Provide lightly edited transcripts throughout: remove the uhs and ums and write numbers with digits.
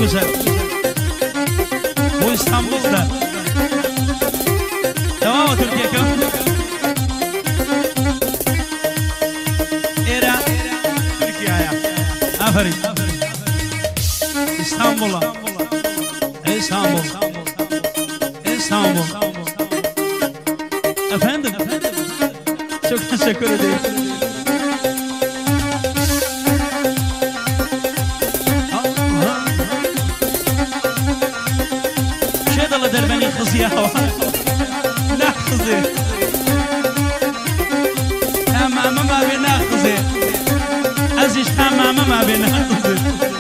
güzel. Bu İstanbul'da. Devam et Türkiye kö. Era Türkiye'ye. Aferin. İstanbul'a. İstanbul. İstanbul. Efendim. Çok teşekkür ederim. Şey dalı der beni kız ya. Ne kızı? Tamamım abi ne kızı? Aziz tamamım abi ne kızı?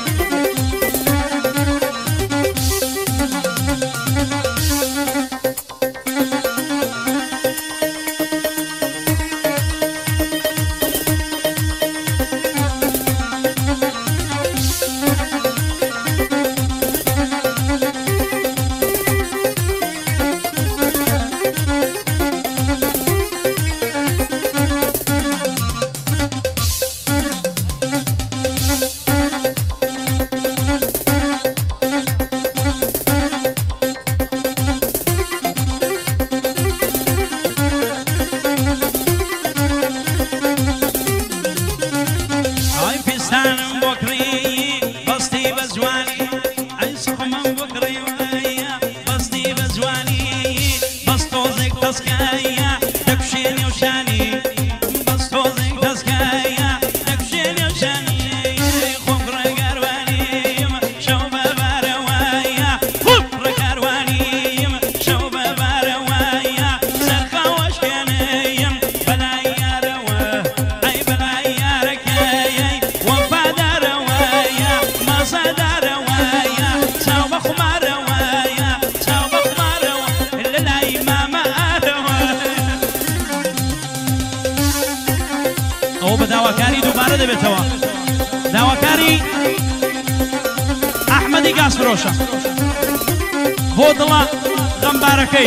داواکاری دوباره دەبێتەوە داواکاری ئەحمەدی گاسفرۆشە بۆ دڵە غەمبارەکەی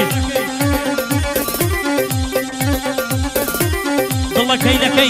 دڵەکەی لەکەی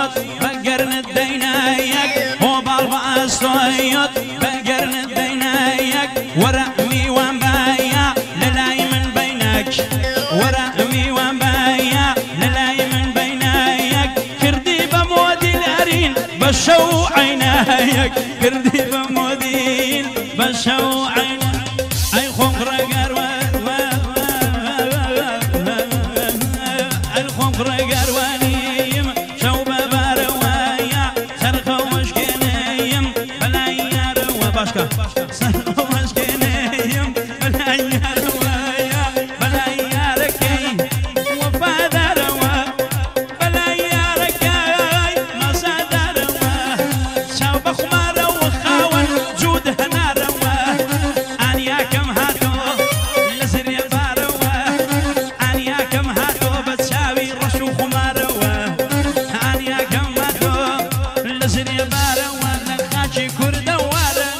صيد بقرن الدينايك هو بالبا صيد بقرن الدينايك ورقمي ومبايا للاي من بينك ورقمي ومبايا للاي من بينايك كردي بمودي الارين بشو عينايك كردي بمودي بشو عينايك اي خمر قروانيم شو بباروايا سرخو مشكنيم بلا ياروا باشكا سرخو مشكنيم بلا ياروايا بلا ياركي وفادروا بلا ياركي مصادروا شو بخمار وخاون جودها ناروا انيا كم هاتو لسري باروا انيا كم هاتو بتساوي رشو خماروا انيا كم هاتو لسري باروا نخاشي كردوارا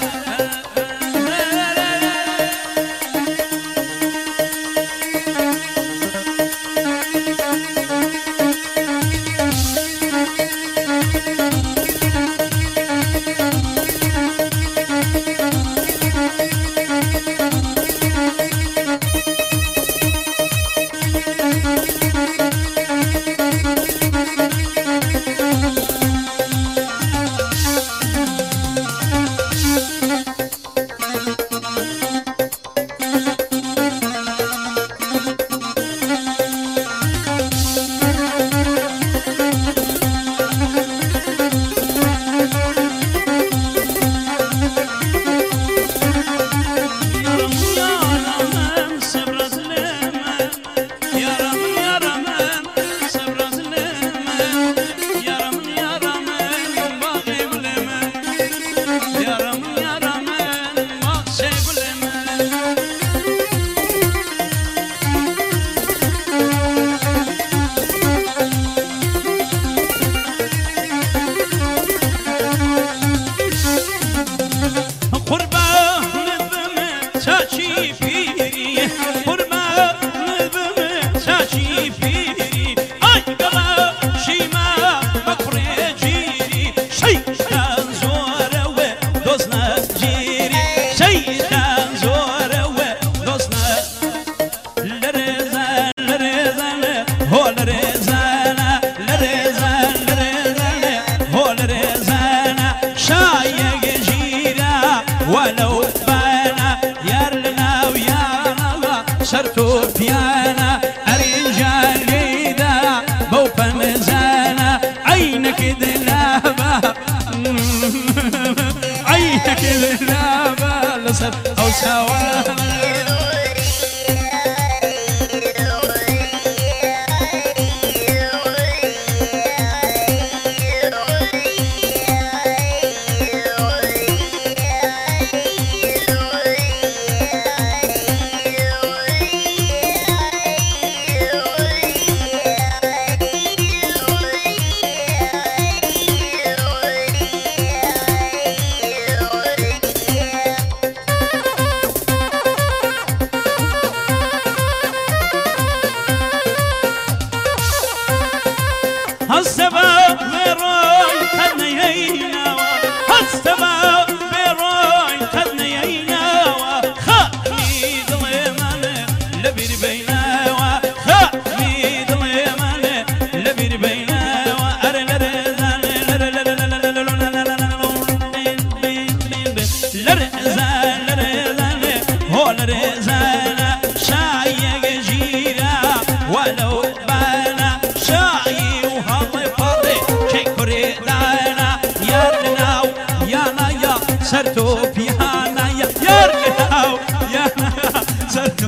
ولو بانا يرلنا ويانا شرتو بيانا أرجال ليدا بوفا مزانا عينك دلابا عينك دلابا لصر أو سوانا هالسبب بروي خدنا ييناوا هالسبب بروي خدنا ييناوا خدني ظلمان لبير بيناوا خدني ظلمان لبير بيناوا هو لرزانا شايق جيرا ولو بانا شاي سرتو بيانا يا يرقاو يانا سرتو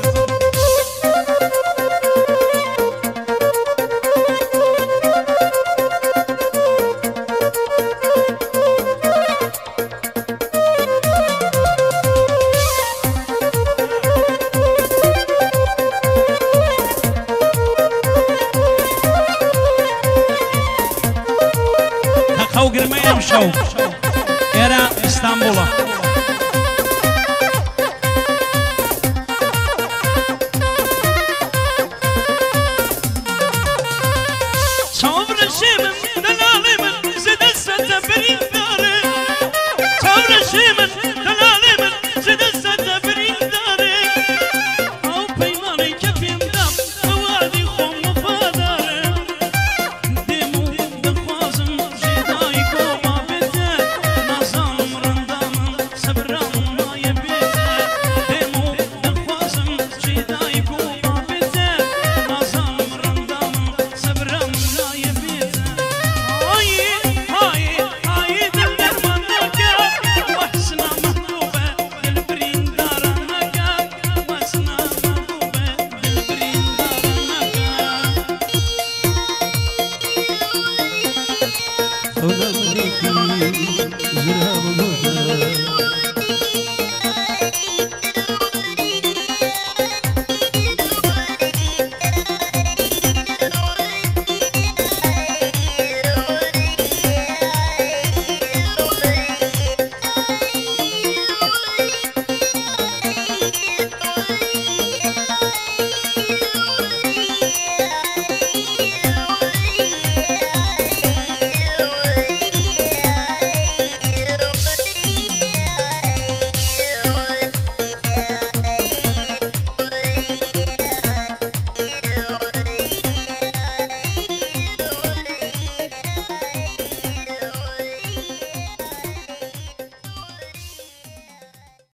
هخو قرميم شو era İstanbul'a. Savrışım dala زرها بموتها